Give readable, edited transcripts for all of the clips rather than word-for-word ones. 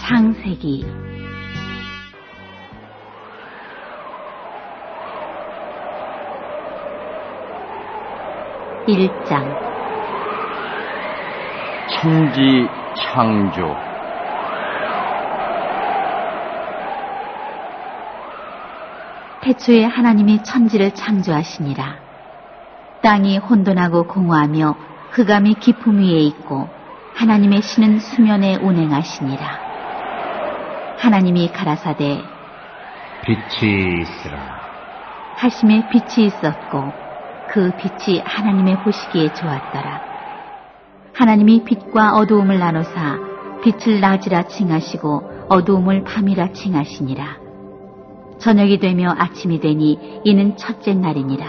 창세기 1장 천지 창조. 태초에 하나님이 천지를 창조하시니라. 땅이 혼돈하고 공허하며 흑암이 깊음 위에 있고 하나님의 신은 수면에 운행하시니라. 하나님이 가라사대 빛이 있으라 하심에 빛이 있었고 그 빛이 하나님의 보시기에 좋았더라. 하나님이 빛과 어두움을 나누사 빛을 낮이라 칭하시고 어두움을 밤이라 칭하시니라. 저녁이 되며 아침이 되니 이는 첫째 날이니라.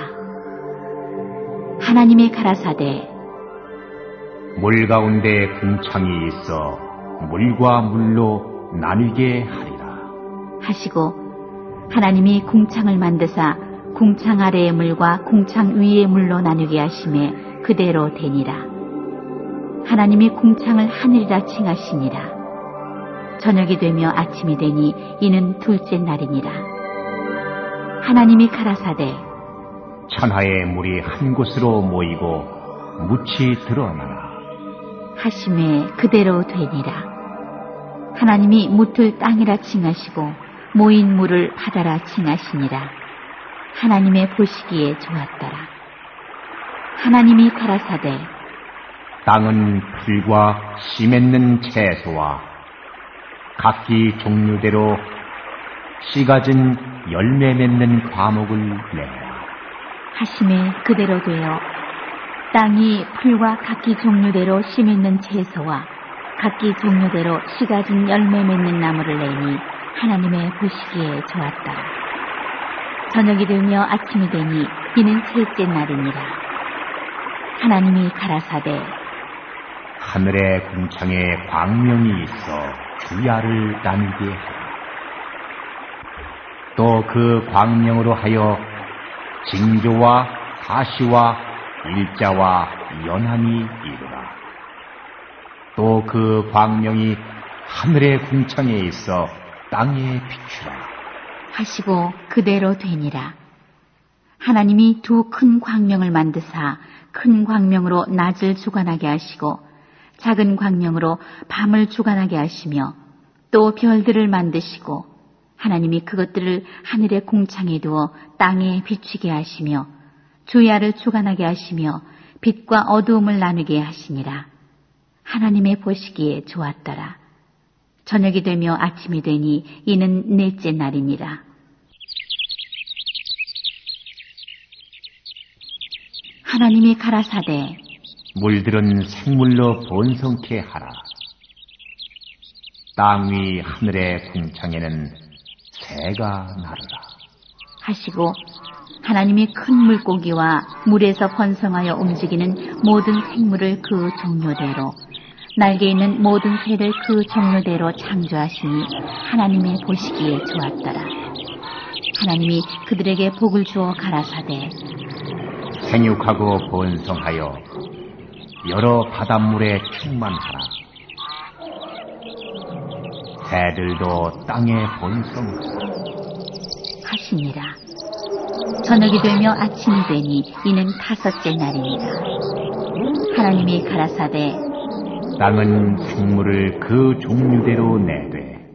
하나님이 가라사대 물 가운데 궁창이 있어 물과 물로 나뉘게 하리라 하시고 하나님이 궁창을 만드사 궁창 아래의 물과 궁창 위의 물로 나누게 하심에 그대로 되니라. 하나님이 궁창을 하늘이라 칭하시니라. 저녁이 되며 아침이 되니 이는 둘째 날이니라. 하나님이 가라사대 천하의 물이 한 곳으로 모이고 묻이 드러나라 하심에 그대로 되니라. 하나님이 묻을 땅이라 칭하시고 모인 물을 바다라 칭하시니라. 하나님의 보시기에 좋았더라. 하나님이 가라사대 땅은 풀과 씨 맺는 채소와 각기 종류대로 씨 가진 열매 맺는 과목을 내라 하심에 그대로 되어 땅이 풀과 각기 종류대로 씨 맺는 채소와 각기 종류대로 씨 가진 열매 맺는 나무를 내니 하나님의 보시기에 좋았더라. 저녁이 되며 아침이 되니 이는 셋째 날이니라. 하나님이 가라사대 하늘의 궁창에 광명이 있어 주야를 나누게 하라 또 그 광명으로 하여 징조와 가시와 일자와 연함이 이르라 또 그 광명이 하늘의 궁창에 있어 땅에 비추라 하시고 그대로 되니라. 하나님이 두 큰 광명을 만드사 큰 광명으로 낮을 주관하게 하시고 작은 광명으로 밤을 주관하게 하시며 또 별들을 만드시고 하나님이 그것들을 하늘의 궁창에 두어 땅에 비추게 하시며 주야를 주관하게 하시며 빛과 어두움을 나누게 하시니라. 하나님의 보시기에 좋았더라. 저녁이 되며 아침이 되니 이는 넷째 날이니라. 하나님이 가라사대 물들은 생물로 번성케 하라 땅 위 하늘의 궁창에는 새가 나르라 하시고 하나님이 큰 물고기와 물에서 번성하여 움직이는 모든 생물을 그 종류대로 날개 있는 모든 새를 그 종류대로 창조하시니 하나님의 보시기에 좋았더라. 하나님이 그들에게 복을 주어 가라사대 생육하고 번성하여 여러 바닷물에 충만하라 새들도 땅에 번성하라 하시니라. 저녁이 되며 아침이 되니 이는 다섯째 날이니라. 하나님이 가라사대 땅은 생물을 그 종류대로 내되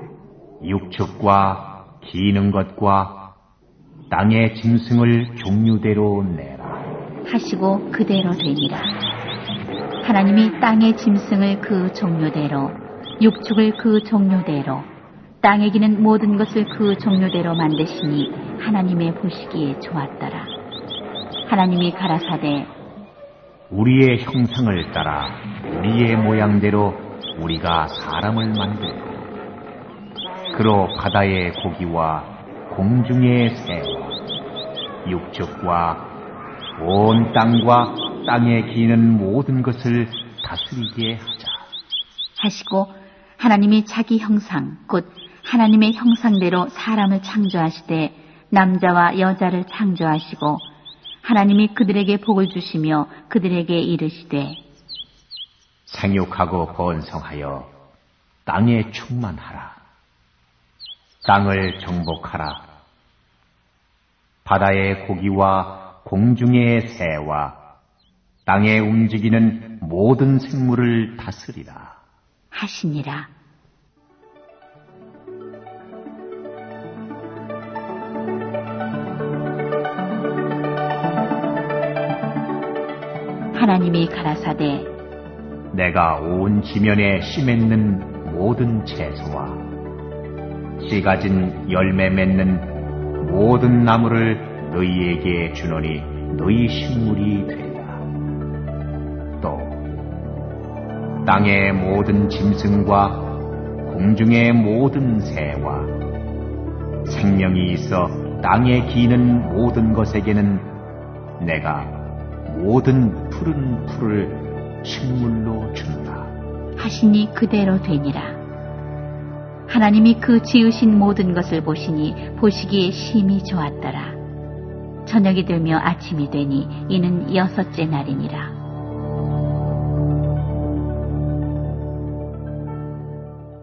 육축과 기는 것과 땅의 짐승을 종류대로 내라 하시고 그대로 되니라. 하나님이 땅의 짐승을 그 종류대로 육축을 그 종류대로 땅에 기는 모든 것을 그 종류대로 만드시니 하나님의 보시기에 좋았더라. 하나님이 가라사대 우리의 형상을 따라 우리의 모양대로 우리가 사람을 만들고 그로 바다의 고기와 공중의 새와 육축과 온 땅과 땅에 기는 모든 것을 다스리게 하자 하시고 하나님이 자기 형상 곧 하나님의 형상대로 사람을 창조하시되 남자와 여자를 창조하시고 하나님이 그들에게 복을 주시며 그들에게 이르시되 생육하고 번성하여 땅에 충만하라. 땅을 정복하라. 바다의 고기와 공중의 새와 땅에 움직이는 모든 생물을 다스리라 하시니라. 하나님이 가라사대 내가 온 지면에 씨 맺는 모든 채소와 씨 가진 열매 맺는 모든 나무를 너희에게 주노니 너희 식물이 되리라. 또 땅의 모든 짐승과 공중의 모든 새와 생명이 있어 땅에 기는 모든 것에게는 내가 모든 푸른 풀을 식물로 준다 하시니 그대로 되니라. 하나님이 그 지으신 모든 것을 보시니 보시기에 심히 좋았더라. 저녁이 되며 아침이 되니 이는 6째 날이니라.